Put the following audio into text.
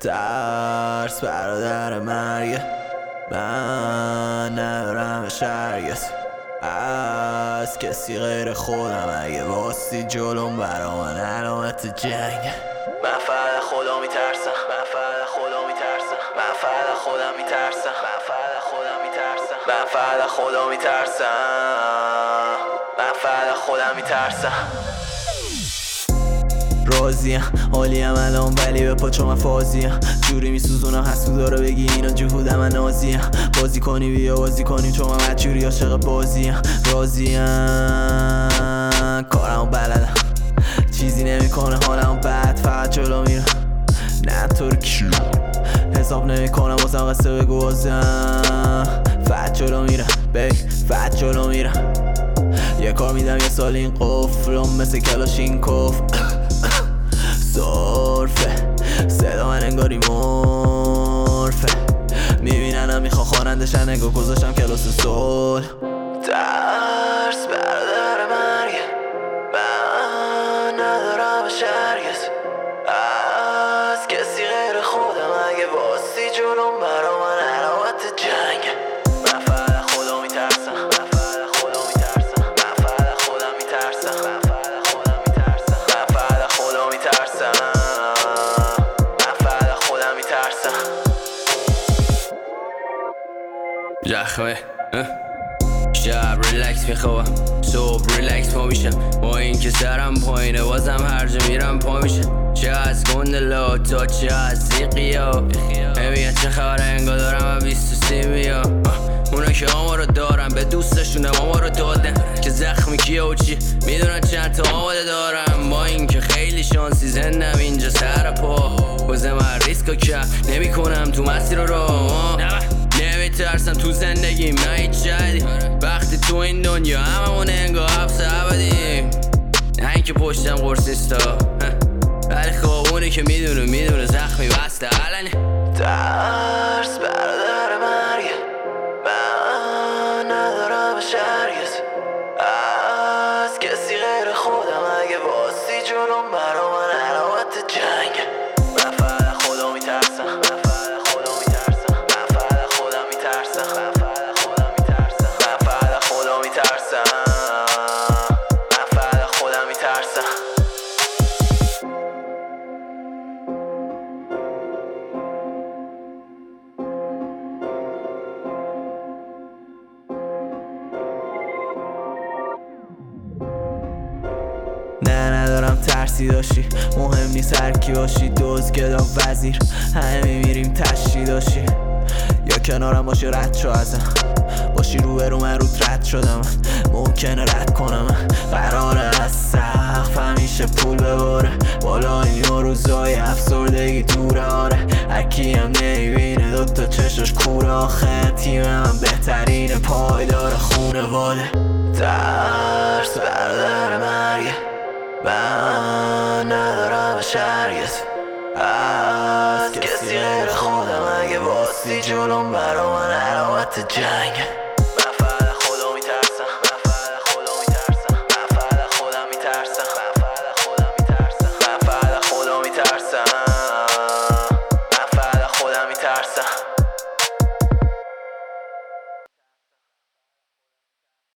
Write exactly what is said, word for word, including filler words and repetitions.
ترس برادر مرگ من ندارم شرگت از کسی غیر خودم. اگه واستی جلوم برا من علامت جنگ. من فقط خدا میترسم، من فقط خدا میترسم، من فقط خودم میترسم، من فقط خودم میترسم، من فقط خدا میترسم، من فقط خودم میترسم. راضیم حالیم الان ولی به پاچو من فازیم. جوری میسوزونم حسود داره بگی اینا جهودم من نازیم. بازی کنی بیا بازی کنیم چون من مجبوری عاشق بازیم. راضیم کارمو بلدم چیزی نمیکنه حالمو بد فقط جلو میرم. نه ترکی حساب نمیکنم واسم قصه بگو بازم. فقط جلو میرم بی فقط جلو میرم. یه کار میدم یه سال این قفلم مثل کلاشینکوف. صرفه صدا من انگاری مرفه. میبیننم میخوان خوانندشن نگاه گذاشتم کلاس سول. ترس برادر مرگ من ندارم شرگت از کسی غیر خودم. اگه واستی جلوم برا من علامت جنگ. من فقط خدا میترسم، من فقط خدا میترسم، من فقط خودم میترسم، من فقط خودم میترسم، من فقط خدا میترسم، من فقط خودم میترسم. زخمه شب ریلکس میخوام صبح ریلکس پا میشم. با این که سرم پایینه بازم هر جا میرم پا میشم. چه از گندلا تا چه از زیقیا میگن چه خبر انگا دارم من بیست و سی میا. اونا که آما رو دارم به دوستشونم آما رو دادن که زخمی کیه و چی میدونن چند تا آماده دارم. با این که خیلی شانسی زندم اینجا سر پا بازه من ریسکا که نمی کنم تو مسیر رو نمیترسم تو زندگیم نه هیچ جدی. وقتی تو این دنیا هممون انگار حبس ابدیم. نه اینکه پشتم قرص نیستا ولی خواب اونی که میدونه میدونه زخمی بسته علنه. ترس برادر مرگ من ندارم شرگت از کسی غیر خودم. اگه واستی جلوم برا من علامت جنگ. من فقط خدا میترسم، من فقط خدا میترسم، من فقط خودم میترسم، من فقط خودم میترسم، من فقط خدا میترسم، من فقط خودم میترسم. نه ندارم ترسی داشتی مهم نیست هر کی باشی. دوز گدا وزیر همه میمیریم تشتی داشتی. یا کنارم باشی رد شو ازم باشی رو برو من رود رد شدم. ممکنه رد کنم قراره از سقف همیشه پول بباره بالا. این روزای افسردگی دوره آره هرکی هم نمیبینه دوتا چشاش کوره. آخه تیم من بهترین پایدار خونواده. ترس برادر مرگ من ندارم شرگت از کسی غیر خودم. اگه واستی جلوم برا من علامت جنگ.